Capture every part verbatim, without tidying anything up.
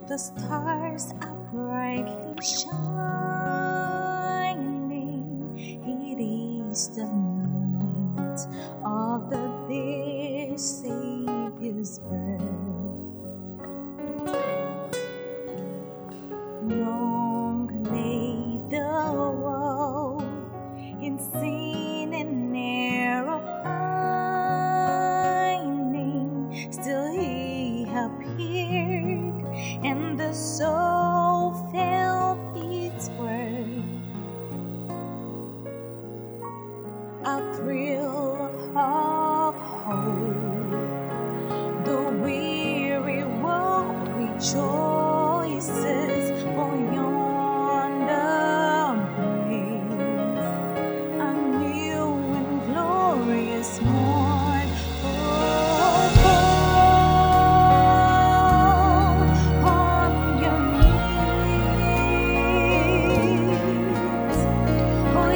The stars are brightly shining. It is the night of the dear Savior's birth. Long lay the world in sin and error pining. Still He appeared, and the soul felt its worth. A thrill of hope, the weary world rejoices, for yonder breaks a new and glorious morn. Oh, fall on your knees. Oh,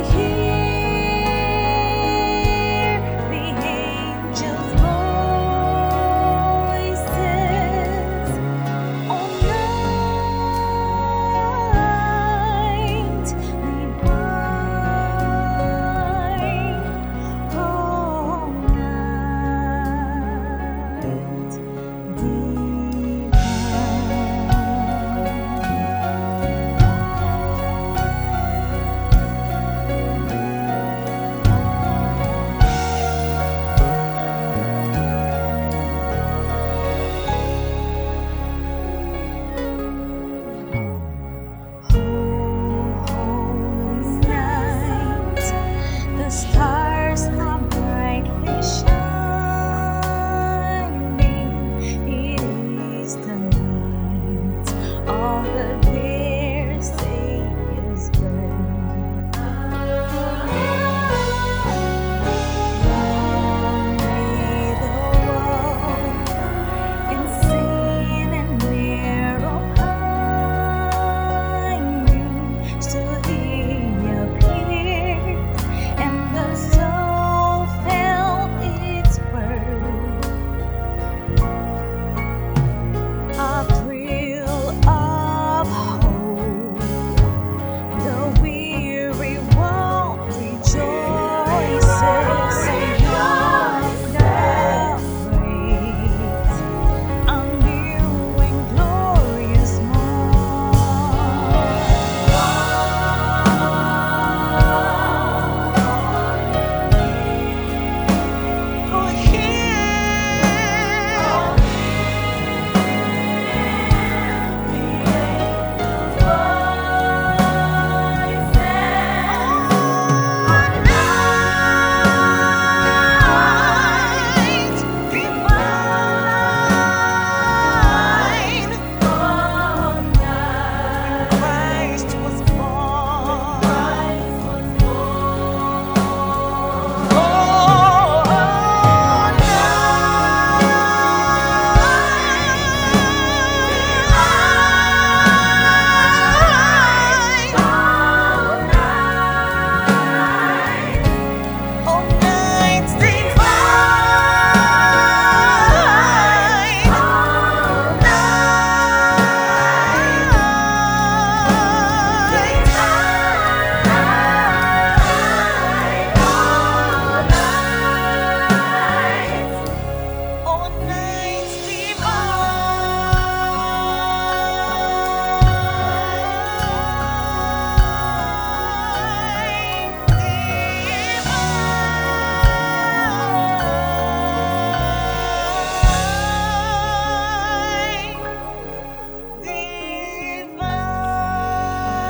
hear the angels' voices. Oh, night divine. Oh, night divine. Holy night, the stars are brightly shining. It is the night of the dear Savior's birth. Long lay the world in sin and error pining. Still He appeared, and the soul felt its worth. A thrill of hope, the weary world rejoices. Yonder breaks a new and glorious morn. Oh, hear night divine. Christ was born. Oh, night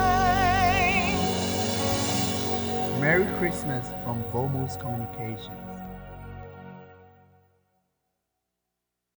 Merry Christmas from Vomos Communications.